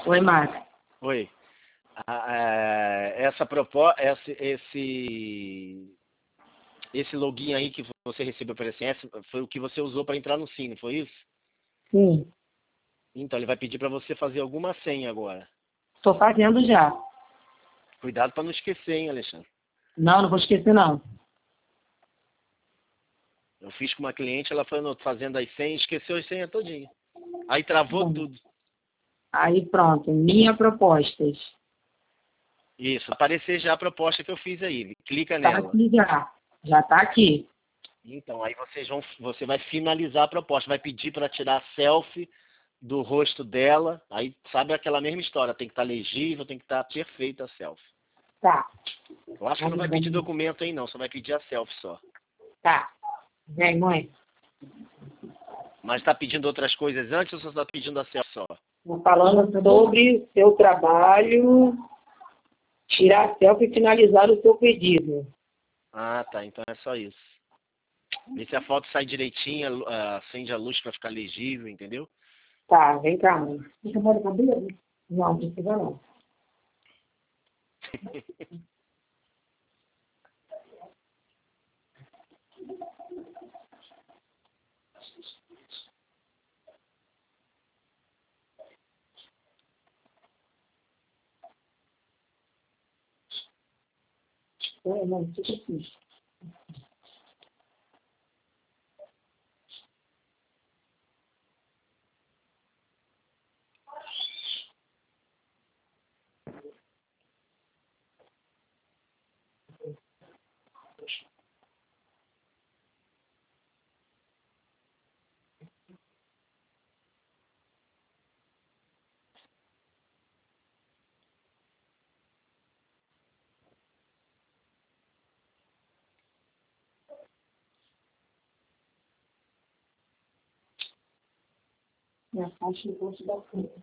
Oi, Márcio. Oi. Essa proposta, esse login aí que você recebeu por SMS foi o que você usou para entrar no Cine, foi isso? Sim, Então ele vai pedir para você fazer alguma senha agora. estou fazendo já. Cuidado para não esquecer, hein, Alexandre? Não, não vou esquecer, não. Eu fiz com uma cliente, ela foi fazendo as senhas, esqueceu as senhas todinha. Aí travou Bom, tudo. aí pronto, minha propostas. Isso, aparecer já a proposta que eu fiz aí. Clica Está nela. aqui já. Já está aqui. Então, aí você vai finalizar a proposta, vai pedir para tirar a selfie do rosto dela. Aí sabe aquela mesma história, tem que estar legível, tem que estar perfeita a selfie. Tá. Eu acho que não vai pedir documento aí não, só vai pedir a selfie só. Tá. Vem, mãe. Mas está pedindo outras coisas antes ou só está pedindo a selfie só? Estou falando sobre seu trabalho, tirar a selfie e finalizar o seu pedido. Ah, tá, então é só isso. Vê se a foto sai direitinha, acende a luz para ficar legível, entendeu? Tá, vem cá, mãe. Você molha o cabelo? Não, não precisa não. Não, fica assim. Minha faixa no bolso da frente.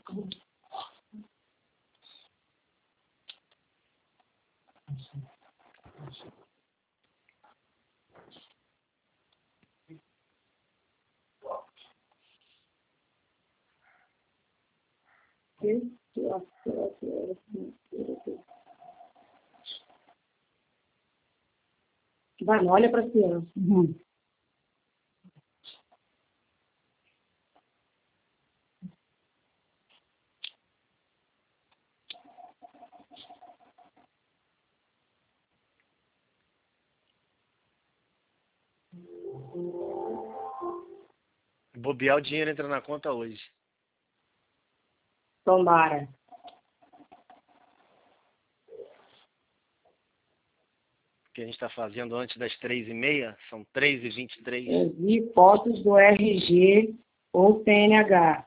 Vai, olha para cima. Uhum. Bobear o dinheiro entra na conta hoje. Tomara. O que a gente está fazendo antes das 3h30, são 3h23. Envie fotos do RG ou CNH.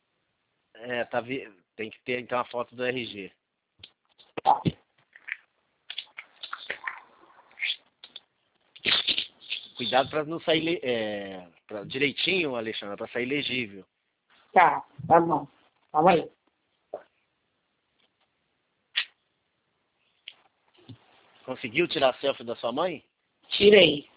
Tem que ter então a foto do RG. Cuidado para não sair direitinho, Alexandre, para sair legível. Tá, tá bom. Calma aí. Conseguiu tirar a selfie da sua mãe? Tirei.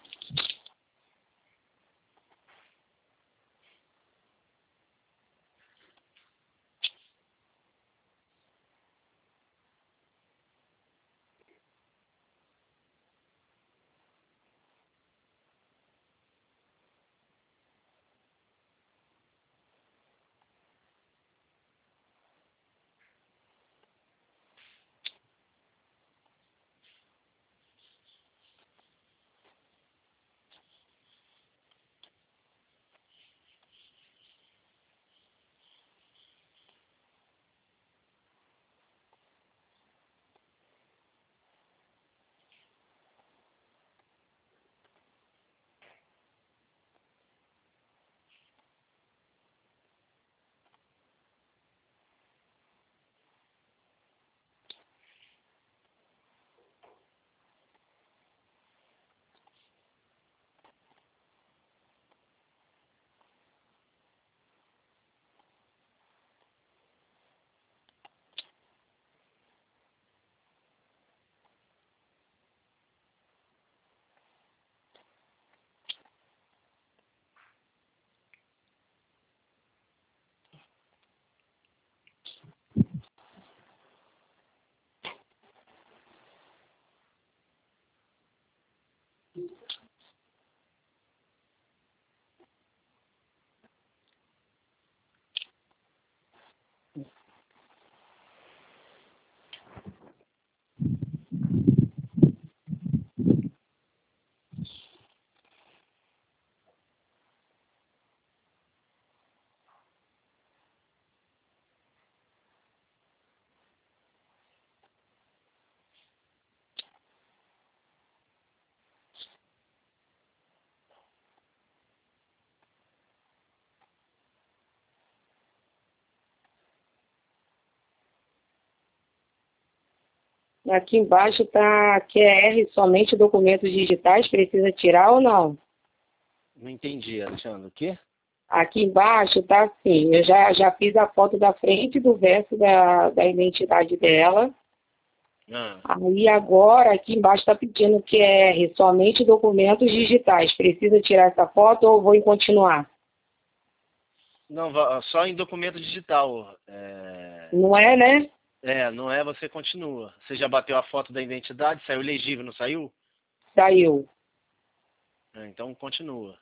Aqui embaixo tá QR, somente documentos digitais, precisa tirar ou não? Não entendi, Alexandre. O quê? Aqui embaixo tá assim, eu já fiz a foto da frente do verso da identidade dela. Aí agora, aqui embaixo está pedindo QR, somente documentos digitais. Precisa tirar essa foto ou vou em continuar? Não, só em documento digital. Não é, né? Não é, você continua. Você já bateu a foto da identidade, saiu legível, não saiu? Saiu. Então continua.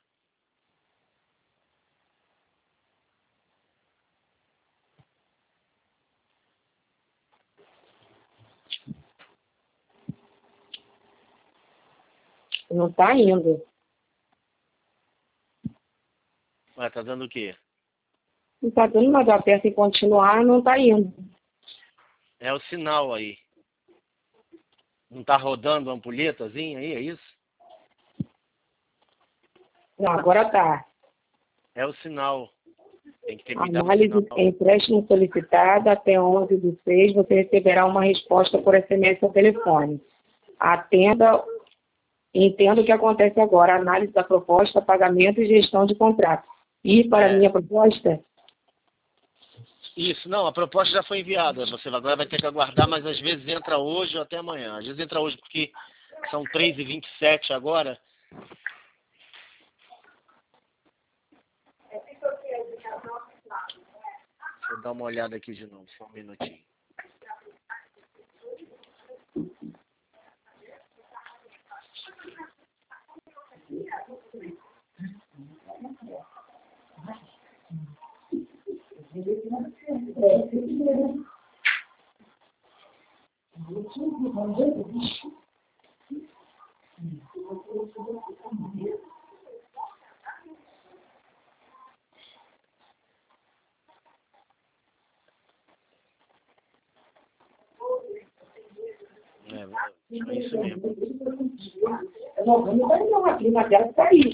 Não está indo. Ué, tá dando o quê? Não está dando, mas eu aperto em continuar, não está indo. É o sinal aí. Não tá rodando a ampulhetazinha aí, é isso? Não, agora está. É o sinal. Tem que terminar o Análise sinal. empréstimo solicitado até 11/6, você receberá uma resposta por SMS ou telefone. Entenda o que acontece agora. Análise da proposta, pagamento e gestão de contrato. E para a minha proposta? Isso, não, a proposta já foi enviada. Você agora vai ter que aguardar, mas às vezes entra hoje ou até amanhã. Às vezes entra hoje porque são 3h27 agora. Deixa eu dar uma olhada aqui de novo, só um minutinho. É isso mesmo. Não, a prima dela está aí.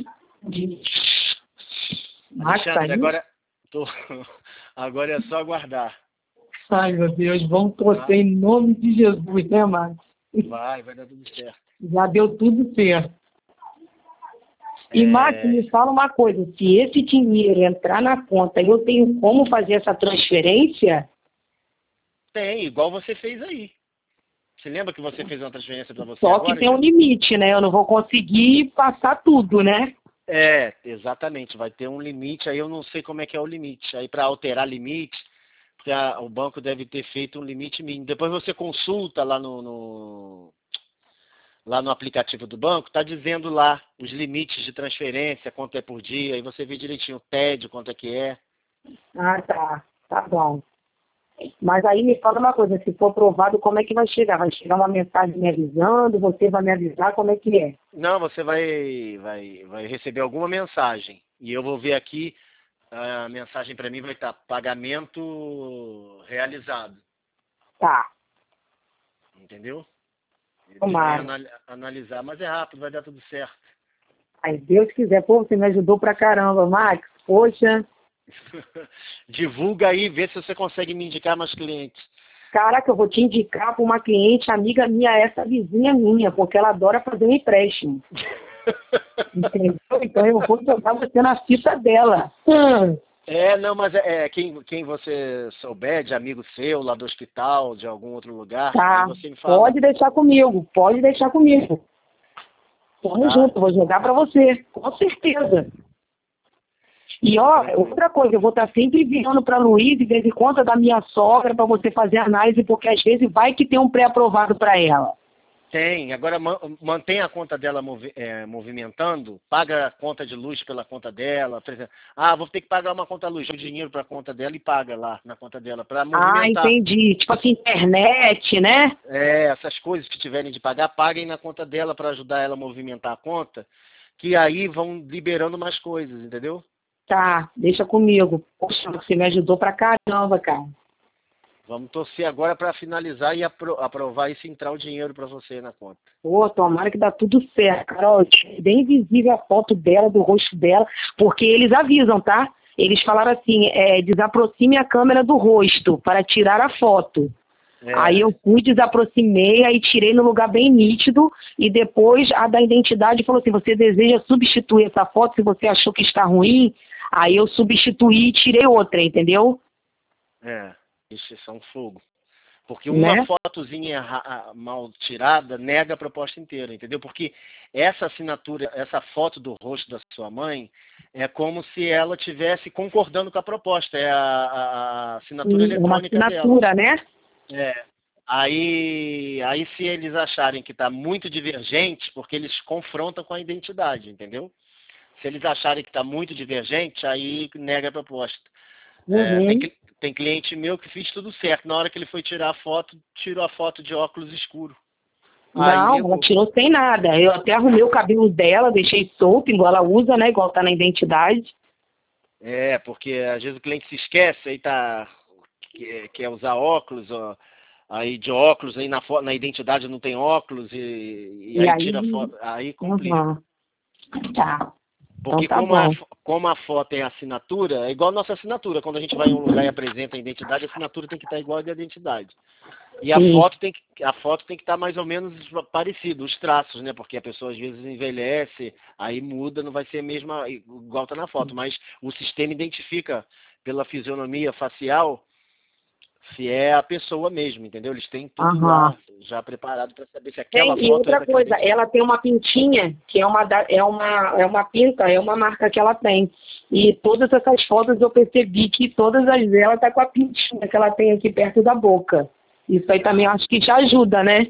Alexandre, agora é só aguardar. Ai, meu Deus, vamos torcer em nome de Jesus, né, Marcos? Vai dar tudo certo. Já deu tudo certo. E, Marcos, me fala uma coisa, se esse dinheiro entrar na conta, eu tenho como fazer essa transferência? Tem, igual você fez aí. Você lembra que você fez uma transferência para você Só agora? que tem um limite, né? Eu não vou conseguir passar tudo, né? Exatamente. Vai ter um limite, aí eu não sei como é que é o limite. Aí para alterar limite, porque o banco deve ter feito um limite mínimo. Depois você consulta lá no aplicativo do banco, está dizendo lá os limites de transferência, quanto é por dia, aí você vê direitinho o TED, quanto é que é. Ah, tá bom. Mas aí me fala uma coisa, se for aprovado, como é que vai chegar? Vai chegar uma mensagem me avisando, você vai me avisar, como é que é? Não, você vai receber alguma mensagem. E eu vou ver aqui, a mensagem para mim vai estar pagamento realizado. Tá. Entendeu? Eles Tomara. vão analisar, mas é rápido, vai dar tudo certo. Ai, Deus quiser. Pô, você me ajudou pra caramba, Max. Poxa. Divulga aí, vê se você consegue me indicar mais clientes. Caraca, eu vou te indicar para uma cliente, amiga minha, essa vizinha minha, porque ela adora fazer um empréstimo. Entendeu? Então eu vou jogar você na fita dela. Não, mas quem você souber, de amigo seu, lá do hospital, de algum outro lugar, Tá, aí você me fala. pode deixar comigo. Tamo junto, vou jogar para você, com certeza. E outra coisa, eu vou estar sempre enviando para a Luísa, de vez em quando, da minha sogra, para você fazer análise, porque às vezes vai que tem um pré-aprovado para ela. Tem, agora mantém a conta dela movimentando, paga a conta de luz pela conta dela, por exemplo, vou ter que pagar uma conta luz, joga dinheiro para a conta dela e paga lá na conta dela, para movimentar. Ah, entendi, tipo assim, internet, né? Essas coisas que tiverem de pagar, paguem na conta dela para ajudar ela a movimentar a conta, que aí vão liberando mais coisas, entendeu? Tá, deixa comigo. Poxa, você me ajudou pra caramba, cara. Vamos torcer agora para finalizar e aprovar isso e entrar o dinheiro para você na conta. Pô, tomara que dá tudo certo, Carol. Bem visível a foto dela, do rosto dela, porque eles avisam, tá? Eles falaram assim, desaproxime a câmera do rosto para tirar a foto. Aí eu fui, desaproximei, aí tirei no lugar bem nítido, e depois a da identidade falou assim, você deseja substituir essa foto se você achou que está ruim? Aí eu substituí e tirei outra, entendeu? Isso é um fogo. Porque uma Né? fotozinha mal tirada nega a proposta inteira, entendeu? Porque essa assinatura, essa foto do rosto da sua mãe, é como se ela estivesse concordando com a proposta. É a assinatura Uma eletrônica assinatura, dela. né? Aí se eles acharem que está muito divergente, porque eles confrontam com a identidade, entendeu? Se eles acharem que está muito divergente, aí nega a proposta. Uhum. Tem cliente meu que fez tudo certo. Na hora que ele foi tirar a foto, tirou a foto de óculos escuro. Aí Não, ela negou. tirou sem nada. Eu até arrumei o cabelo dela, deixei solto, igual ela usa, né? Igual tá na identidade. Porque às vezes o cliente se esquece, aí quer usar óculos, ó, aí de óculos, aí na identidade não tem óculos, e E aí aí, tira a foto, aí complica. uhum. Tá. Então Porque tá bom. como a foto é assinatura, é igual a nossa assinatura. Quando a gente vai em um lugar e apresenta a identidade, a assinatura tem que estar igual a da identidade. E a Sim. foto tem que estar mais ou menos parecido, os traços, né? Porque a pessoa às vezes envelhece, aí muda, não vai ser a mesma igual está na foto, mas o sistema identifica pela fisionomia facial se é a pessoa mesmo, entendeu? Eles têm tudo Aham. lá já preparado para saber se aquela Tem, e foto é outra daquela coisa, identidade. ela tem uma pintinha, que é uma pinta, é uma marca que ela tem. E todas essas fotos eu percebi que todas as delas tá com a pintinha que ela tem aqui perto da boca. Isso aí também eu acho que te ajuda, né?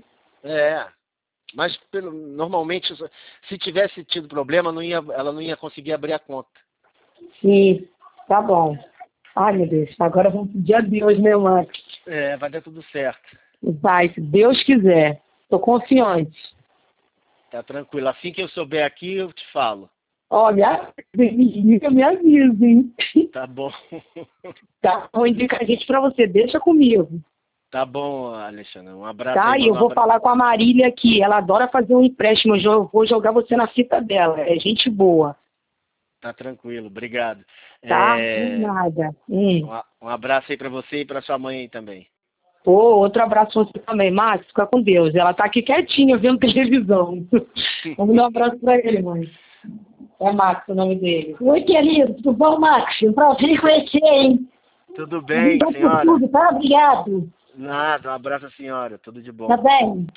Mas normalmente, se tivesse tido problema, ela não ia conseguir abrir a conta. Sim, tá bom. Ai, meu Deus, agora vamos pedir a Deus, né, Max? Vai dar tudo certo. Vai, se Deus quiser. Tô confiante. Tá tranquilo. Assim que eu souber aqui, eu te falo. Olha, me liga, me avisa, hein? Tá bom. Tá, vou indicar a gente pra você, deixa comigo. Tá bom, Alexandre. Um abraço aí, Tá, e eu manda um vou abraço. falar com a Marília aqui, ela adora fazer um empréstimo, eu vou jogar você na fita dela, é gente boa. Tá tranquilo, obrigado. Tá? De nada. Um abraço aí pra você e pra sua mãe aí também. Pô, outro abraço pra você também, Max, fica com Deus. Ela tá aqui quietinha vendo televisão. Vamos dar um abraço pra ele, mãe. É Max o nome dele. Oi, querido, tudo bom, Max? Um prazer em conhecer, hein? Tudo bem, Obrigado por senhora? tudo, tá? Obrigado. Nada, um abraço, senhora. Tudo de bom. Tá bem?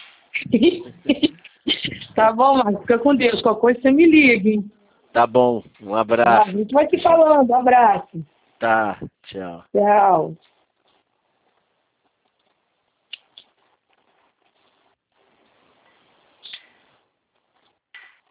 Tá bom, Max, fica com Deus. Qualquer coisa você me liga, hein? Tá bom, um Tá, a abraço. gente vai se falando. Um abraço. Tá, tchau. Tchau.